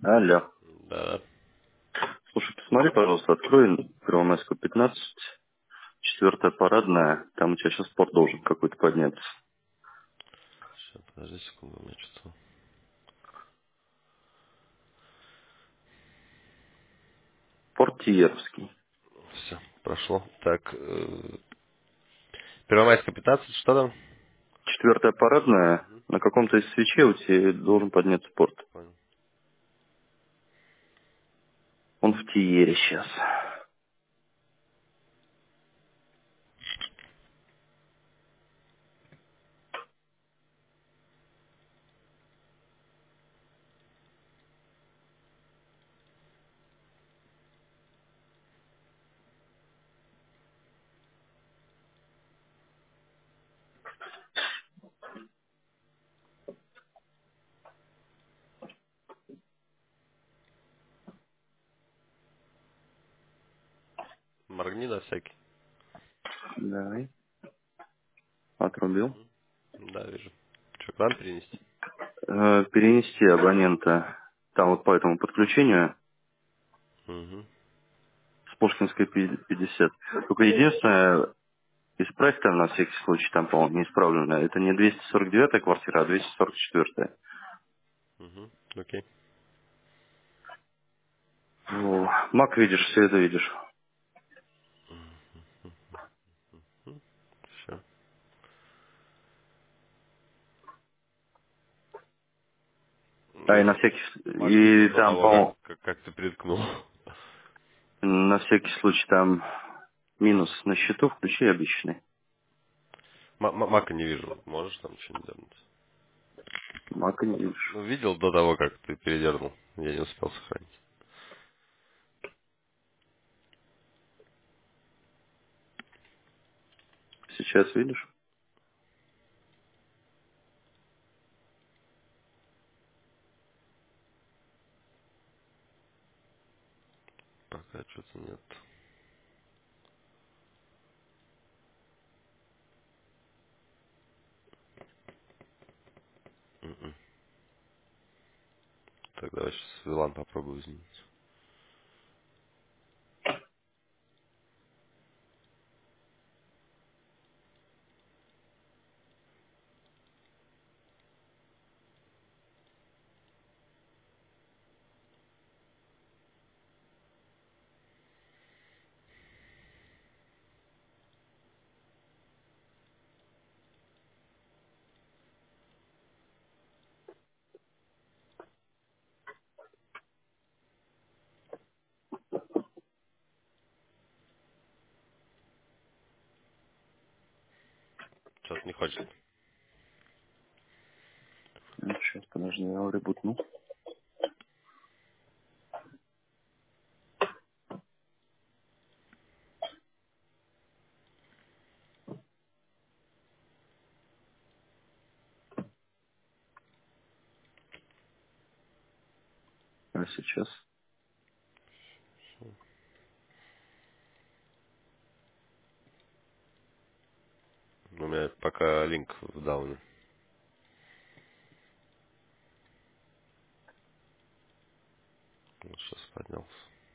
Алло. Да. Слушай, посмотри, пожалуйста, открой Первомайскую 15, четвертая парадная. Там у тебя сейчас спорт должен какой-то подняться. Сейчас, подожди секунду, у меня что-то... Портьеровский. Все, прошло. Так, Первомайская 15, что там? Четвертая парадная. На каком-то из свечей у тебя должен подняться спорт. Понял. Он в Тиере сейчас. Моргни на всякий. Давай. Отрубил. Да, вижу. Что, к нам перенести? Перенести абонента. Там вот по этому подключению Угу. с Пушкинской 50. Только единственное, исправь там на всякий случай, там, по-моему, неисправлено. Это не 249-я квартира, а 244-я. Угу. Окей. Ну, Мак видишь, все это видишь. Все. А и на Ну, всякий... Мак видел И до там, того, по-моему, как ты приткнул. на всякий случай там минус на счету, включи обещанный. Мака не вижу. Можешь там что-нибудь дернуть? Мака не видишь. Ну, видел до того, как ты передернул. Я не успел сохранить. Сейчас видишь? Пока что-то нет. М-м. Так, давай сейчас Вилан попробую изменить. Что-то не хочет. Ну, сейчас, подожди, я его ребутну. А сейчас? У меня пока линк в дауне. Вот сейчас поднялся.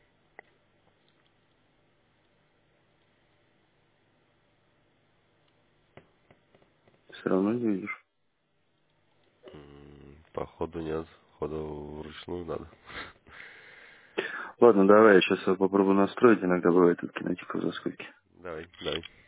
Все равно не видишь. Походу нет. Походу вручную надо. Ладно, давай, я сейчас его попробую настроить. Иногда бывает от кинотиков заскоки. Давай, давай.